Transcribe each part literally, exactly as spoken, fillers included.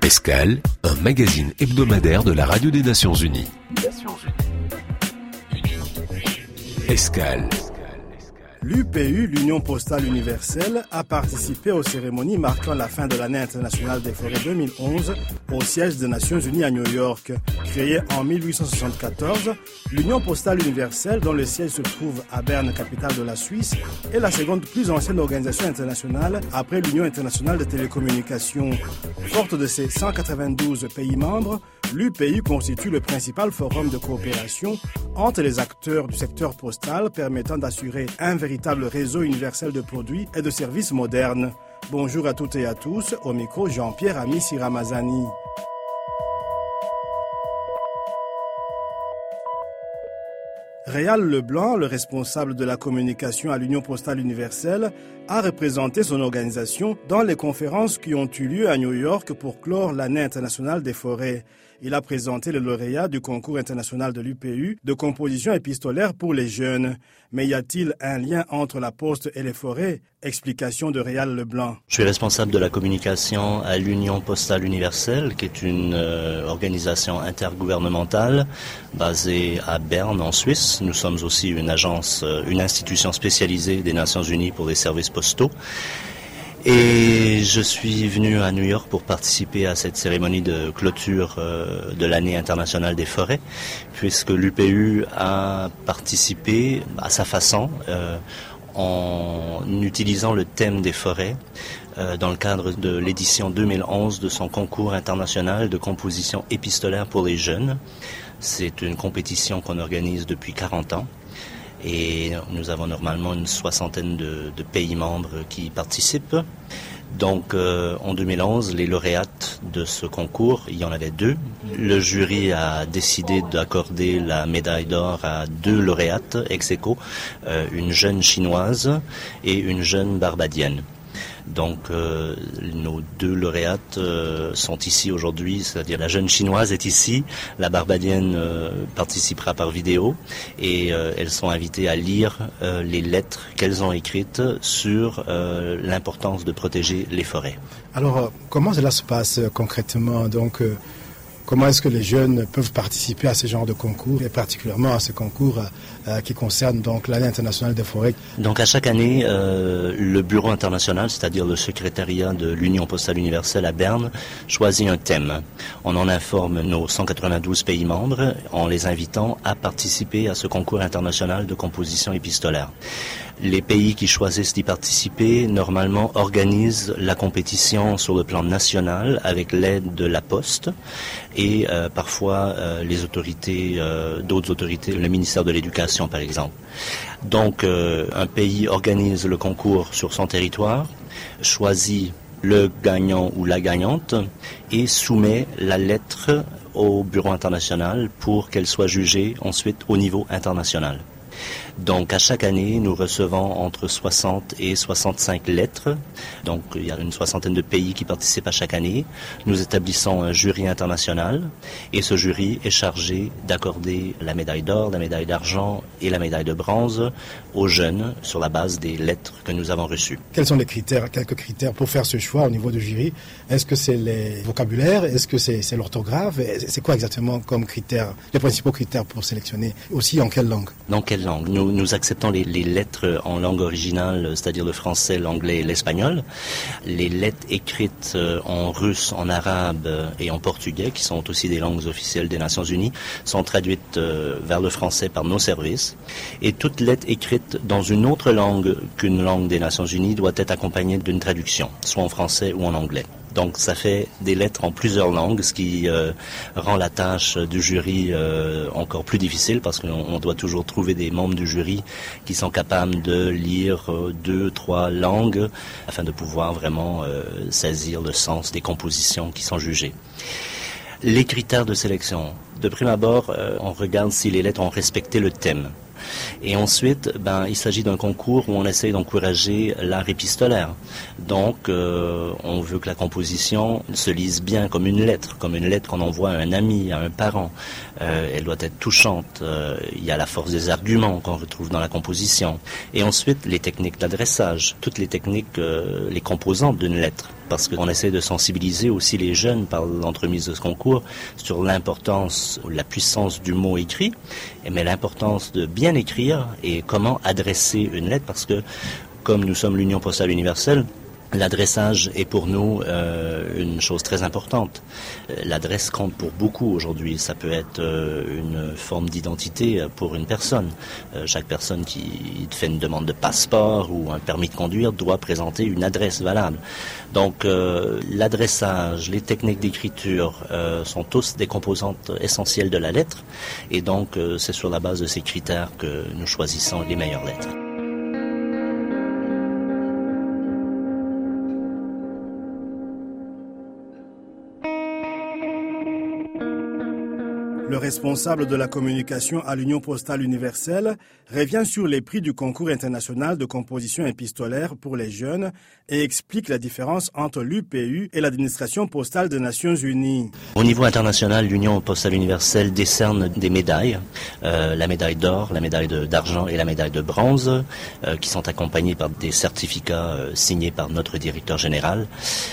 Escale, un magazine hebdomadaire de la Radio des Nations Unies. Escale. L'U P U, l'Union postale universelle, a participé aux cérémonies marquant la fin de l'année internationale des forêts deux mille onze au siège des Nations Unies à New York. Créée en mille huit cent soixante-quatorze, l'Union postale universelle, dont le siège se trouve à Berne, capitale de la Suisse, est la seconde plus ancienne organisation internationale après l'Union internationale des télécommunications. Forte de ses cent quatre-vingt-douze pays membres, l'U P U constitue le principal forum de coopération entre les acteurs du secteur postal permettant d'assurer un véritable réseau universel de produits et de services modernes. Bonjour à toutes et à tous, au micro Jean-Pierre Amissi Ramazani. Réal Leblanc, le responsable de la communication à l'Union postale universelle, a représenté son organisation dans les conférences qui ont eu lieu à New York pour clore l'année internationale des forêts. Il a présenté le lauréat du concours international de l'U P U de composition épistolaire pour les jeunes. Mais y a-t-il un lien entre la poste et les forêts? Explication de Réal Leblanc. Je suis responsable de la communication à l'Union postale universelle, qui est une euh, organisation intergouvernementale basée à Berne, en Suisse. Nous sommes aussi une agence, euh, une institution spécialisée des Nations Unies pour les services postaux. Et je suis venu à New York pour participer à cette cérémonie de clôture euh, de l'année internationale des forêts, puisque l'U P U a participé à sa façon euh, en utilisant le thème des forêts euh, dans le cadre de l'édition deux mille onze de son concours international de composition épistolaire pour les jeunes. C'est une compétition qu'on organise depuis quarante ans. Et nous avons normalement une soixantaine de, de pays membres qui y participent. Donc euh, en deux mille onze, les lauréates de ce concours, il y en avait deux. Le jury a décidé d'accorder la médaille d'or à deux lauréates ex aequo, euh, une jeune chinoise et une jeune barbadienne. Donc euh, nos deux lauréates euh, sont ici aujourd'hui, c'est-à-dire la jeune chinoise est ici, la barbadienne euh, participera par vidéo et euh, elles sont invitées à lire euh, les lettres qu'elles ont écrites sur euh, l'importance de protéger les forêts. Alors euh, comment cela se passe euh, concrètement? Donc euh, comment est-ce que les jeunes peuvent participer à ce genre de concours et particulièrement à ce concours euh, qui concerne donc l'année internationale des forêts? Donc à chaque année, euh, le bureau international, c'est-à-dire le secrétariat de l'Union postale universelle à Berne, choisit un thème. On en informe nos cent quatre-vingt-douze pays membres en les invitant à participer à ce concours international de composition épistolaire. Les pays qui choisissent d'y participer, normalement, organisent la compétition sur le plan national avec l'aide de la Poste et euh, parfois euh, les autorités, euh, d'autres autorités, le ministère de l'Éducation par exemple. Donc euh, un pays organise le concours sur son territoire, choisit le gagnant ou la gagnante et soumet la lettre au bureau international pour qu'elle soit jugée ensuite au niveau international. Donc à chaque année, nous recevons entre soixante et soixante-cinq lettres. Donc il y a une soixantaine de pays qui participent à chaque année. Nous établissons un jury international et ce jury est chargé d'accorder la médaille d'or, la médaille d'argent et la médaille de bronze aux jeunes sur la base des lettres que nous avons reçues. Quels sont les critères, quelques critères pour faire ce choix au niveau du jury? Est-ce que c'est les vocabulaires? Est-ce que c'est, c'est l'orthographe? C'est quoi exactement comme critères, les principaux critères pour sélectionner? Aussi en quelle langue? Dans quelle langue? Nous, nous acceptons les, les lettres en langue originale, c'est-à-dire le français, l'anglais et l'espagnol. Les lettres écrites en russe, en arabe et en portugais, qui sont aussi des langues officielles des Nations Unies, sont traduites vers le français par nos services. Et toute lettre écrite dans une autre langue qu'une langue des Nations Unies doit être accompagnée d'une traduction, soit en français ou en anglais. Donc ça fait des lettres en plusieurs langues, ce qui euh, rend la tâche du jury euh, encore plus difficile parce qu'on on doit toujours trouver des membres du jury qui sont capables de lire euh, deux, trois langues afin de pouvoir vraiment euh, saisir le sens des compositions qui sont jugées. Les critères de sélection. De prime abord, euh, on regarde si les lettres ont respecté le thème. Et ensuite, ben, il s'agit d'un concours où on essaye d'encourager l'art épistolaire. Donc, euh, on veut que la composition se lise bien comme une lettre, comme une lettre qu'on envoie à un ami, à un parent. Euh, elle doit être touchante. Euh, il y a la force des arguments qu'on retrouve dans la composition. Et ensuite, les techniques d'adressage, toutes les techniques, euh, les composantes d'une lettre. parce qu'on essaie de sensibiliser aussi les jeunes par l'entremise de ce concours sur l'importance, la puissance du mot écrit, mais l'importance de bien écrire et comment adresser une lettre, parce que comme nous sommes l'Union postale universelle, l'adressage est pour nous euh, une chose très importante. L'adresse compte pour beaucoup aujourd'hui. Ça peut être euh, une forme d'identité pour une personne. Euh, chaque personne qui fait une demande de passeport ou un permis de conduire doit présenter une adresse valable. Donc euh, l'adressage, les techniques d'écriture euh, sont tous des composantes essentielles de la lettre. Et donc euh, c'est sur la base de ces critères que nous choisissons les meilleures lettres. Le responsable de la communication à l'Union postale universelle revient sur les prix du concours international de composition épistolaire pour les jeunes et explique la différence entre l'U P U et l'administration postale des Nations unies. Au niveau international, l'Union postale universelle décerne des médailles, euh, la médaille d'or, la médaille de, d'argent et la médaille de bronze, euh, qui sont accompagnés par des certificats euh, signés par notre directeur général.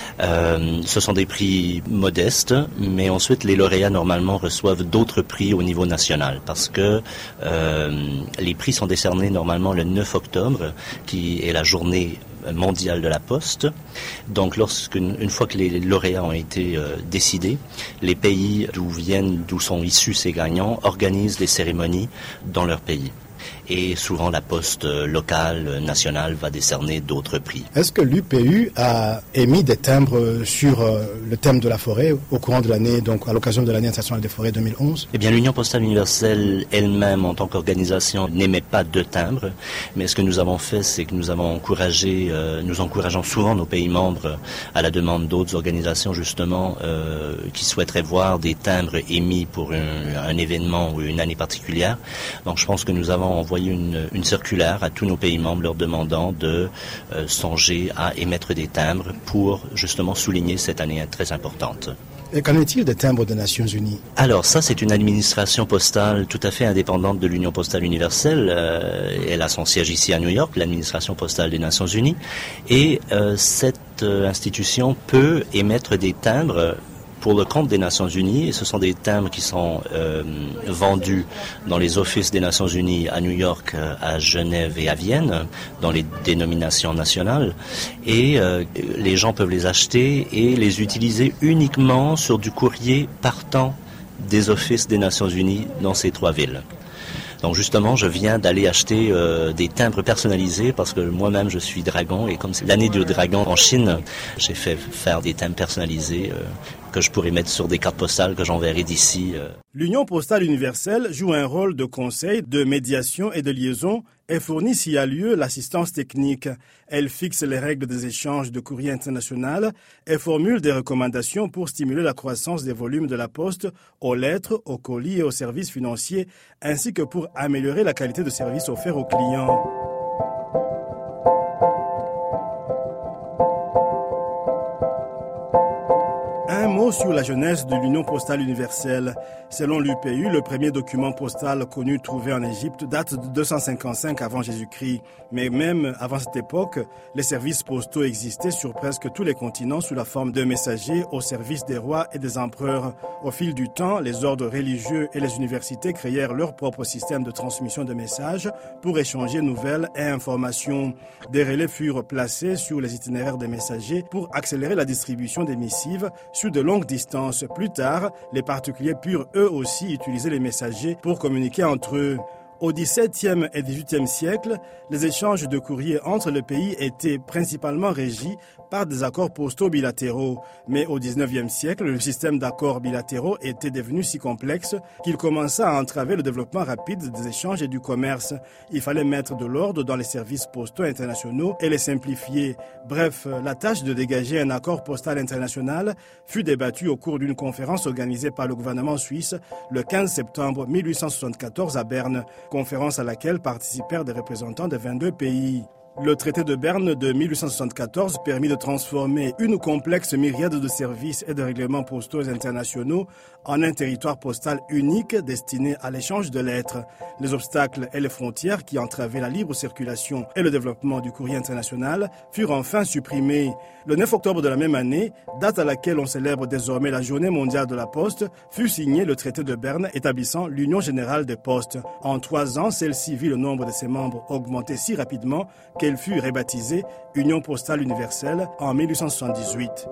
Euh, ce sont des prix modestes, mais ensuite les lauréats normalement reçoivent d'autres prix au niveau national, parce que euh, les prix sont décernés normalement le neuf octobre, qui est la journée mondiale de la Poste. Donc, lorsqu'une une fois que les lauréats ont été euh, décidés, les pays d'où viennent, d'où sont issus ces gagnants, organisent des cérémonies dans leur pays. Et souvent, la poste locale, nationale, va décerner d'autres prix. Est-ce que l'U P U a émis des timbres sur euh, le thème de la forêt au courant de l'année, donc à l'occasion de l'année internationale des forêts deux mille onze? Eh bien, l'Union postale universelle elle-même, en tant qu'organisation, n'émet pas de timbres. Mais ce que nous avons fait, c'est que nous avons encouragé, euh, nous encourageons souvent nos pays membres à la demande d'autres organisations, justement, euh, qui souhaiteraient voir des timbres émis pour un, un événement ou une année particulière. Donc, je pense que nous avons envoyé Une, une circulaire à tous nos pays membres leur demandant de euh, songer à émettre des timbres pour justement souligner cette année très importante. Et qu'en est-il des timbres des Nations unies? Alors ça, c'est une administration postale tout à fait indépendante de l'Union postale universelle. Euh, elle a son siège ici à New York, l'administration postale des Nations unies. Et euh, cette euh, institution peut émettre des timbres pour le compte des Nations unies, et ce sont des timbres qui sont euh, vendus dans les offices des Nations unies à New York, à Genève et à Vienne, dans les dénominations nationales, et euh, les gens peuvent les acheter et les utiliser uniquement sur du courrier partant des offices des Nations unies dans ces trois villes. Donc justement, je viens d'aller acheter euh, des timbres personnalisés parce que moi-même je suis dragon, et comme c'est l'année du dragon en Chine, j'ai fait faire des timbres personnalisés euh, que je pourrais mettre sur des cartes postales que j'enverrai d'ici. Euh. L'Union postale universelle joue un rôle de conseil, de médiation et de liaison et fournit s'il y a lieu l'assistance technique. Elle fixe les règles des échanges de courrier international et formule des recommandations pour stimuler la croissance des volumes de la poste aux lettres, aux colis et aux services financiers, ainsi que pour améliorer la qualité de service offert aux clients. Un mot sur la jeunesse de l'Union postale universelle. Selon l'U P U, le premier document postal connu trouvé en Égypte date de deux cent cinquante-cinq avant Jésus-Christ. Mais même avant cette époque, les services postaux existaient sur presque tous les continents sous la forme de messagers au service des rois et des empereurs. Au fil du temps, les ordres religieux et les universités créèrent leur propre système de transmission de messages pour échanger nouvelles et informations. Des relais furent placés sur les itinéraires des messagers pour accélérer la distribution des missives sur de longues distances. Plus tard, les particuliers purent eux aussi utiliser les messagers pour communiquer entre eux. Au dix-septième et dix-huitième siècle, les échanges de courrier entre les pays étaient principalement régis par des accords postaux bilatéraux. Mais au dix-neuvième siècle, le système d'accords bilatéraux était devenu si complexe qu'il commença à entraver le développement rapide des échanges et du commerce. Il fallait mettre de l'ordre dans les services postaux internationaux et les simplifier. Bref, la tâche de dégager un accord postal international fut débattue au cours d'une conférence organisée par le gouvernement suisse le quinze septembre mille huit cent soixante-quatorze à Berne, conférence à laquelle participèrent des représentants de vingt-deux pays. Le traité de Berne de mille huit cent soixante-quatorze permit de transformer une complexe myriade de services et de règlements postaux internationaux en un territoire postal unique destiné à l'échange de lettres. Les obstacles et les frontières qui entravaient la libre circulation et le développement du courrier international furent enfin supprimés. Le neuf octobre de la même année, date à laquelle on célèbre désormais la Journée mondiale de la Poste, fut signé le traité de Berne établissant l'Union générale des postes. En trois ans, celle-ci vit le nombre de ses membres augmenter si rapidement qu'elle fut rebaptisée Union postale universelle en mille huit cent soixante-dix-huit.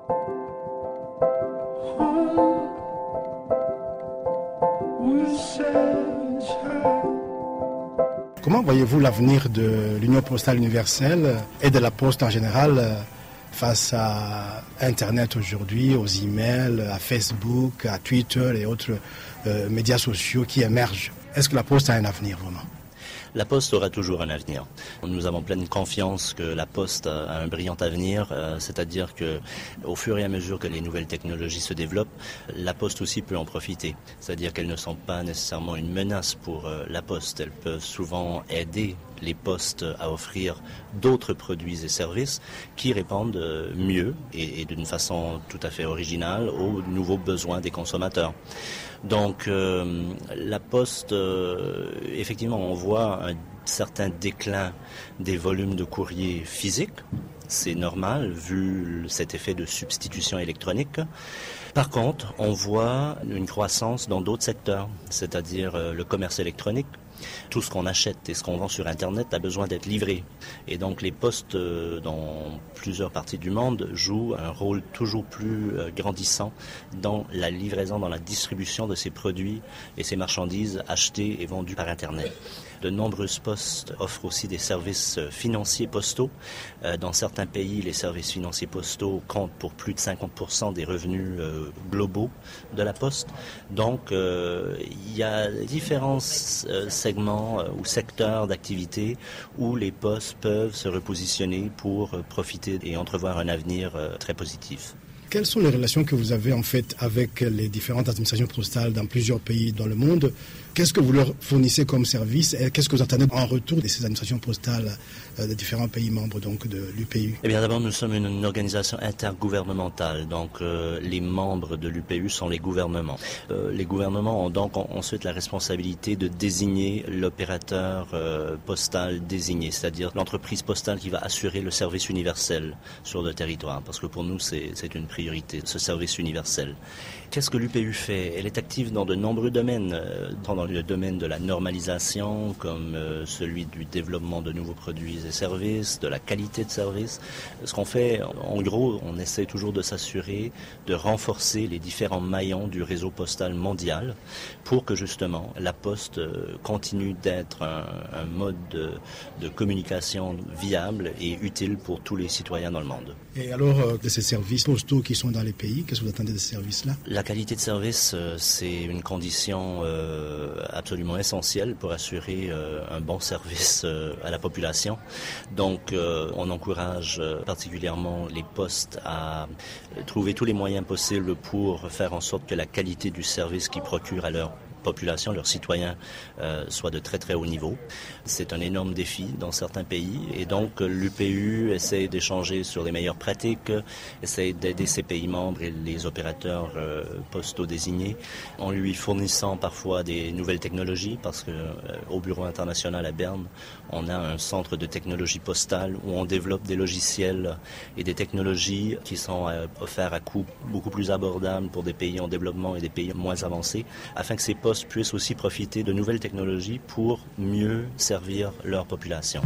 Comment voyez-vous l'avenir de l'Union postale universelle et de la Poste en général face à Internet aujourd'hui, aux emails, à Facebook, à Twitter et autres euh, médias sociaux qui émergent? Est-ce que la Poste a un avenir vraiment? La Poste aura toujours un avenir. Nous avons pleine confiance que la Poste a un brillant avenir, euh, c'est-à-dire que au fur et à mesure que les nouvelles technologies se développent, la Poste aussi peut en profiter. C'est-à-dire qu'elles ne sont pas nécessairement une menace pour euh, la Poste. Elles peuvent souvent aider les postes à offrir d'autres produits et services qui répondent mieux et, et d'une façon tout à fait originale aux nouveaux besoins des consommateurs. Donc euh, la Poste, euh, effectivement, on voit un certain déclin des volumes de courrier physique. C'est normal vu cet effet de substitution électronique. Par contre, on voit une croissance dans d'autres secteurs, c'est-à-dire euh, le commerce électronique. Tout ce qu'on achète et ce qu'on vend sur Internet a besoin d'être livré. Et donc les postes euh, dans plusieurs parties du monde jouent un rôle toujours plus euh, grandissant dans la livraison, dans la distribution de ces produits et ces marchandises achetées et vendues par Internet. De nombreuses postes offrent aussi des services financiers postaux. Euh, dans certains pays, les services financiers postaux comptent pour plus de cinquante pour cent des revenus euh, globaux de la Poste. Donc, euh, il y a différents euh, segments euh, ou secteurs d'activité où les postes peuvent se repositionner pour euh, profiter et entrevoir un avenir euh, très positif. Quelles sont les relations que vous avez en fait avec les différentes administrations postales dans plusieurs pays dans le monde? Qu'est-ce que vous leur fournissez comme service et qu'est-ce que vous attendez en retour de ces administrations postales euh, des différents pays membres donc de l'U P U? Eh bien, d'abord, nous sommes une, une organisation intergouvernementale. Donc, euh, les membres de l'U P U sont les gouvernements. Euh, les gouvernements ont donc en, ensuite la responsabilité de désigner l'opérateur euh, postal désigné, c'est-à-dire l'entreprise postale qui va assurer le service universel sur le territoire. Parce que pour nous, c'est, c'est une priorité, ce service universel. Qu'est-ce que l'U P U fait? Elle est active dans de nombreux domaines, euh, dans le domaine de la normalisation, comme euh, celui du développement de nouveaux produits et services, de la qualité de service. Ce qu'on fait, en gros, on essaie toujours de s'assurer de renforcer les différents maillons du réseau postal mondial pour que justement la Poste euh, continue d'être un, un mode de, de communication viable et utile pour tous les citoyens dans le monde. Et alors, euh, de ces services postaux qui sont dans les pays, qu'est-ce que vous attendez de ces services-là? La qualité de service, euh, c'est une condition euh, absolument essentielle pour assurer euh, un bon service euh, à la population. Donc, euh, on encourage euh, particulièrement les postes à euh, trouver tous les moyens possibles pour faire en sorte que la qualité du service qu'ils procurent à leur population, leurs citoyens, euh, soit de très très haut niveau. C'est un énorme défi dans certains pays et donc l'U P U essaie d'échanger sur les meilleures pratiques, essaie d'aider ses pays membres et les opérateurs euh, postaux désignés en lui fournissant parfois des nouvelles technologies parce que euh, au Bureau international à Berne, on a un centre de technologie postale où on développe des logiciels et des technologies qui sont euh, offerts à coût beaucoup plus abordable pour des pays en développement et des pays moins avancés afin que ces postes puissent aussi profiter de nouvelles technologies pour mieux servir leur population.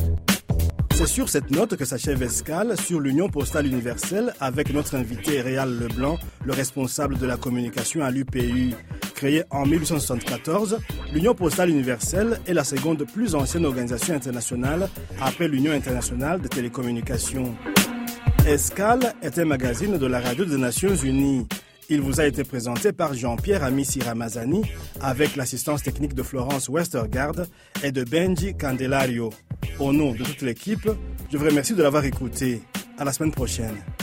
C'est sur cette note que s'achève Escale sur l'Union postale universelle avec notre invité Réal Leblanc, le responsable de la communication à l'U P U. Créée en mille huit cent soixante-quatorze, l'Union postale universelle est la seconde plus ancienne organisation internationale après l'Union internationale des télécommunications. Escale est un magazine de la Radio des Nations Unies. Il vous a été présenté par Jean-Pierre Amissi Ramazani avec l'assistance technique de Florence Westergaard et de Benji Candelario. Au nom de toute l'équipe, je vous remercie de l'avoir écouté. À la semaine prochaine.